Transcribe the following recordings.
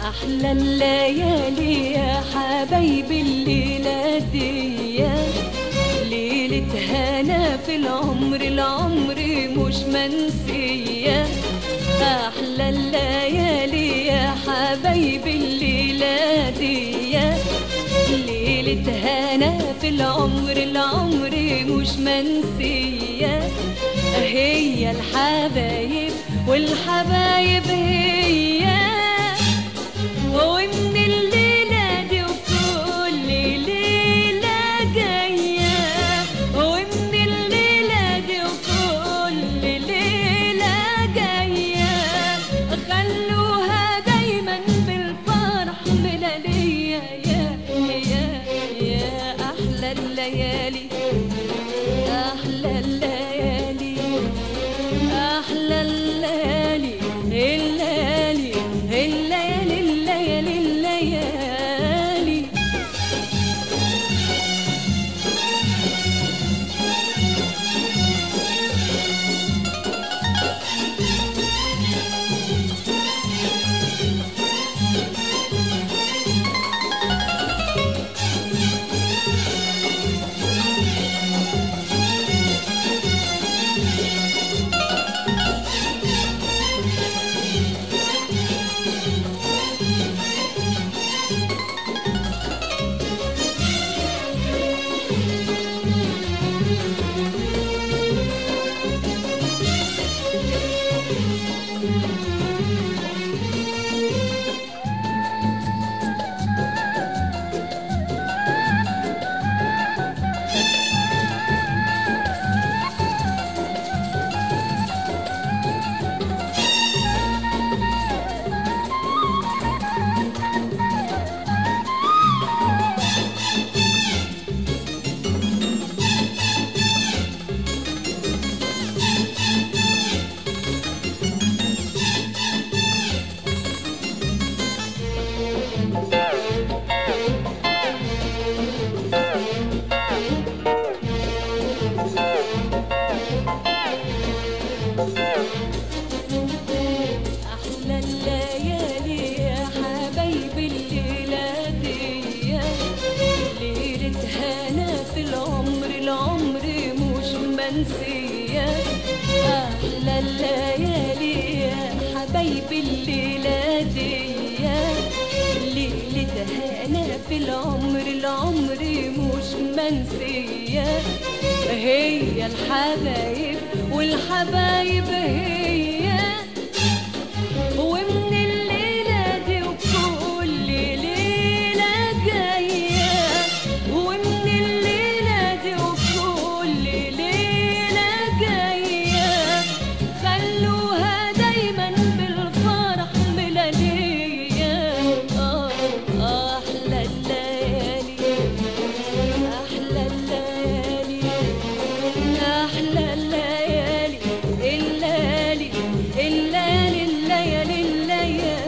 أحلى الليالي يا حبايبي الليلة دي، ليلة هنا في العمر، العمر مش منسية. أحلى الليالي يا حبايبي الليلة دي، ليلة هنا في العمر، العمر مش منسية. هي الحبايب والحبايب هي، ومن الليلة دي وكل ليلة جاية، ومن الليلة دي وكل ليلة جاية، خلوها دايما بالفرح ملالية. يا أحلى الليالي، أحلى الليالي، أحلى الليالي، الليالي الليالي الليالي الليالي. أحلى الليالي يا حبايبي الليلة دي، ليلة هنا في العمر، العمر مش منسية. أحلى الليالي يا حبايبي الليلة دي، ليلة هنا في العمر، العمر مش منسية. هي الحبايب والحبايب هي، ومن الليلة دي وكل ليلة جاية، ومن الليلة دي وكل ليلة جاية، خلوها دايما بالفرح ملالية. أحلى الليالي، أحلى الليالي، أحلى الليالي، الليالي الليالي الليالي الليالي.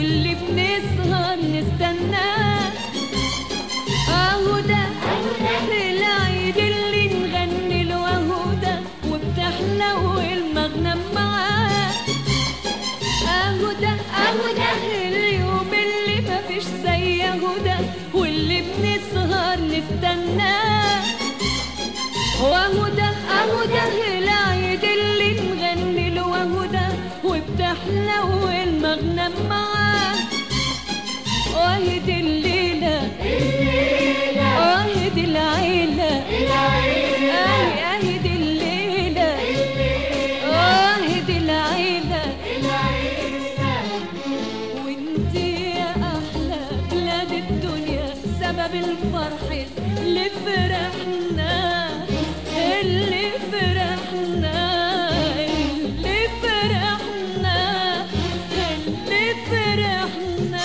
واللي بنسهر نستناه. اهو ده العيد اللي نغني له، اهو ده وبتحلو المغنم معاه. اهو ده اليوم اللي مفيش زيه، اهو ده واللي بنسهر نستناه. واهو ده العيد اللي نغني له، اهو ده وبتحلو المغنم معاه. واهد الليلة واهد العيلة اهد الليلة واهد العيلة. وانتي يا احلى بلاد الدنيا، سبب الفرح اللي فرحنا اللي فرحنا اللي فرحنا اللي فرحنا.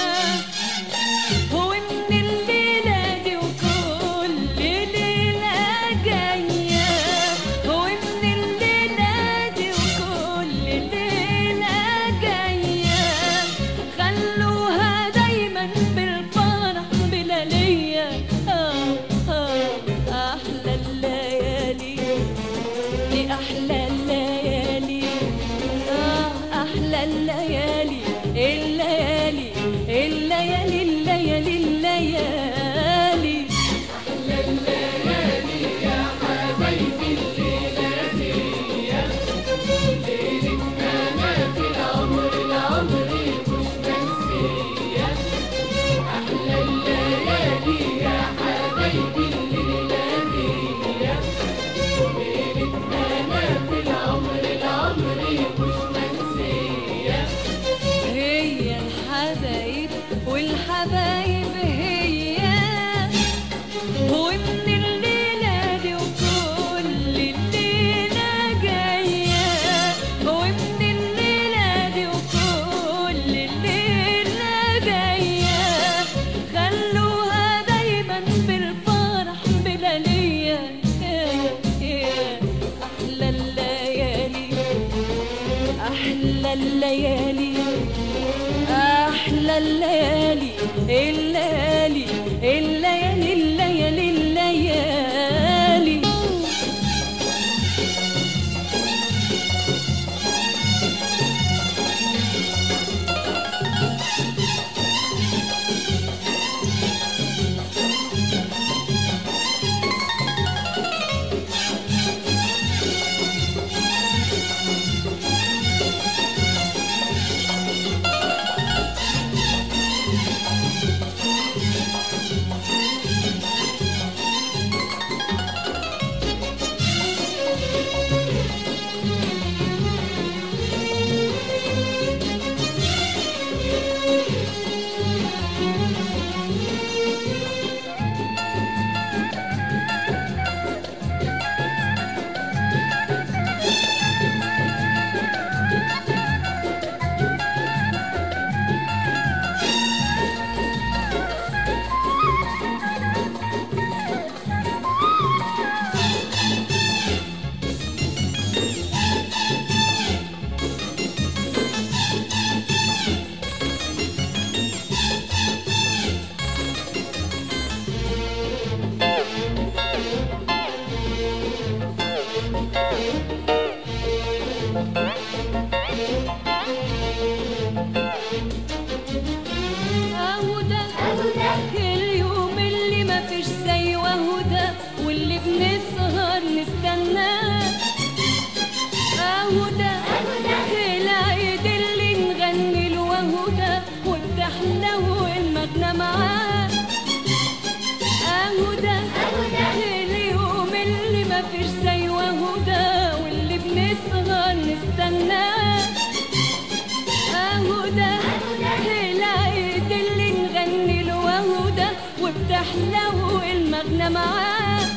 ومن الليلة دي وكل ليلة جاية، ومن الليلة دي وكل ليلة جاية، خلوها دايما بالفرح بلالية. أحلى الليالي أحلى الليالي أحلى الليالي الليالي الليالي الليالي الليالي. أحلى الليالي يا حبايبي الليلة دي، ليلتنا ما في العمر مش منسية. أحلى الليالي يا حبايبي الليلة دي، ليلتنا ما في العمر مش منسية. هي الحبايب والحبايب هي، ومن الليلة دي وكل الليلة جاية، ومن الليلة دي وكل الليلة جاية، خلوها دايما بالفرح بلالية. أحلى الليالي أحلى الليالي أحلى الليالي الليالي الليالي الليالي الليالي. أهو ده اليوم اللي مفيش زيه، أهو ده واللي بنسهر نستناه. أهو ده العيد اللي نغني له، أهو ده وبتحلو المغنى معاه. أهو ده اليوم اللي مفيش زيه، أهو ده واللي بنسهر نستناه. أهو ده العيد اللي نغني له، أهو ده وبتحلو المغنى معاه.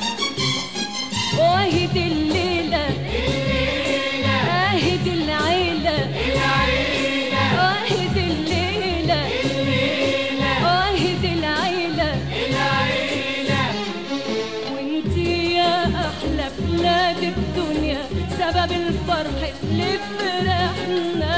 واهد الليلة اهد العيلة واهد الليلة واهد العيلة. وانتي يا أحلى بلاد الدنيا، سبب الفرح اللي فرحنا